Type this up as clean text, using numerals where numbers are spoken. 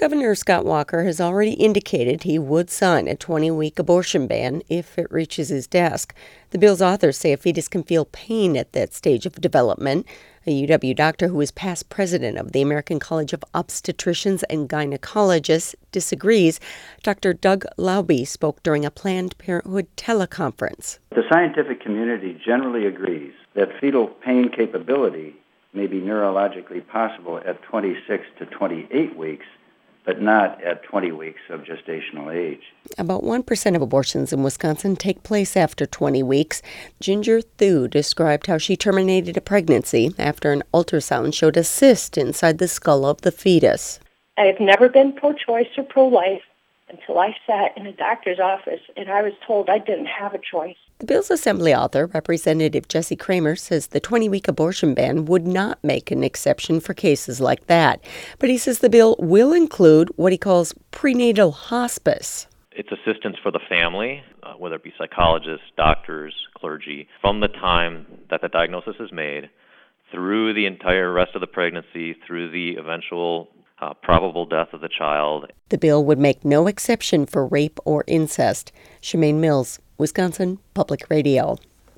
Governor Scott Walker has already indicated he would sign a 20-week abortion ban if it reaches his desk. The bill's authors say a fetus can feel pain at that stage of development. A UW doctor who is past president of the American College of Obstetricians and Gynecologists disagrees. Dr. Doug Lauby spoke during a Planned Parenthood teleconference. The scientific community generally agrees that fetal pain capability may be neurologically possible at 26 to 28 weeks, but not at 20 weeks of gestational age. About 1% of abortions in Wisconsin take place after 20 weeks. Ginger Thu described how she terminated a pregnancy after an ultrasound showed a cyst inside the skull of the fetus. I have never been pro-choice or pro-life until I sat in a doctor's office and I was told I didn't have a choice. The bill's assembly author, Representative Jesse Kramer, says the 20-week abortion ban would not make an exception for cases like that. But he says the bill will include what he calls prenatal hospice. It's assistance for the family, whether it be psychologists, doctors, clergy, from the time that the diagnosis is made through the entire rest of the pregnancy, through the eventual probable death of the child. The bill would make no exception for rape or incest. Shemaine Mills, Wisconsin Public Radio.